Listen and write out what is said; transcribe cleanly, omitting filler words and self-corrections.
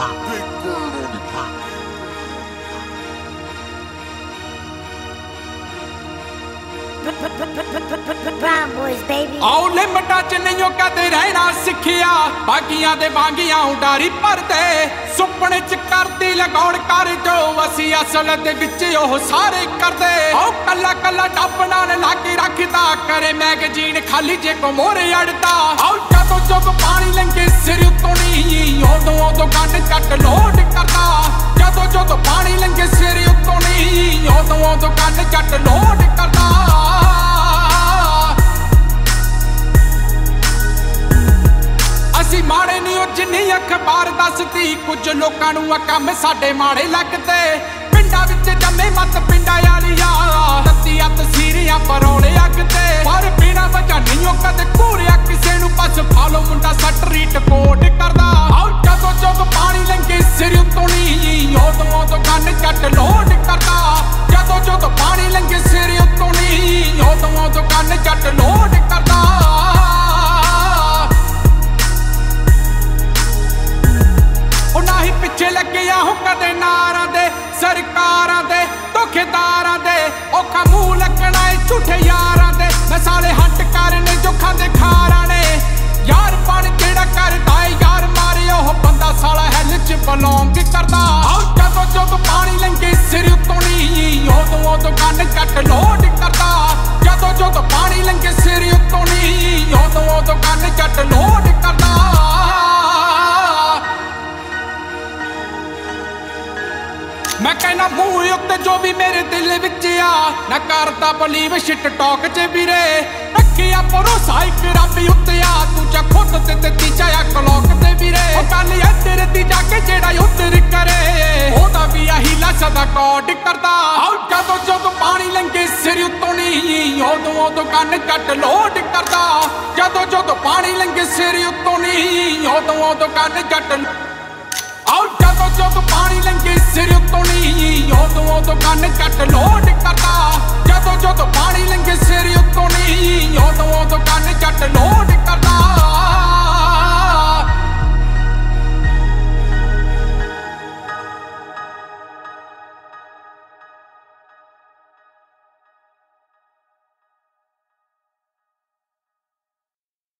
Brown boys, baby. आओ लिमटा च नहीं कदे रहना सिखिया बागियां दे बागियां उडारी भरदे सुपने च करदी लगाउण कर जो असी असल दे विच ओह सारे करदे आओ कल्ला कल्ला डब नाल लाके रखदा करे मैगजीन खाली जे को मोरे अड़दा आओ जदों जब पानी लंघे सिर उत्तों नहीं ओदों ओदों गन चट लोड करदा जदों जदों पानी लंघे सिर उत्तों नहीं ओदों ओदों गन चट लोड करदा माड़े नहीं ओ जिन्नी अखबार दसदी कुछ लोकां नूं कम साडे माड़े लगदे पिंडां विच जम्मे मत पिंडां वालिया तत्तियां तसीरियां परौले अगदे पर बिना वजह नहीं ओ कदे घूरिया किसे नूं बस फालो मुंडा सटरीट कोड करदा आओ जदों जब पानी लंघे सिर उत्तों नहीं ओदों ओदों गन चट लोड करदा जदों जदों पानी लंघे सिर उत्तों नहीं ओदों ओदों गन चट लोड करदा पिछे लगे हो कदे नारां दे सरकारां दे धोखेदारां दे औखा मूंह लगना है झूठे यारां दे नसाले हट करने जो खांदे खारां ने यार बन जेड़ा करदा है यार मारे ओह बंदा साला हैल च बिलोंग करदा आओ जदों जब पानी लंघे सिर उत्तों नहीं ओदों ओदों गन चट लोड करदा जदों जदों पानी लंघे सिर उत्तों नहीं ओदों ओदों गन चट लोड करदा मैं कहना मूंह उत्ते जो भी मेरे दिल विच आ ना करदा बलीव शिट टॉक च वीरे रखिया भरोसा इक रब उत्ते आ दूजा खुद ते तीजा क्लॉक ते वीरे ओ गल ऐ तेरे दी जाके जेड़ा उतर करे ओदा भी हीला सदा कॉड करदा आओ जदों जदों पानी लंघे सिर उत्तों नहीं ओदों ओदों गन चट लोड करदा जदों जदों पानी लंघे सिर उत्तों नहीं ओदों ओदों गन चट आओ जदों जदों पानी लंघे सिर उत्तों नहीं ओदों ओदों गन चट लो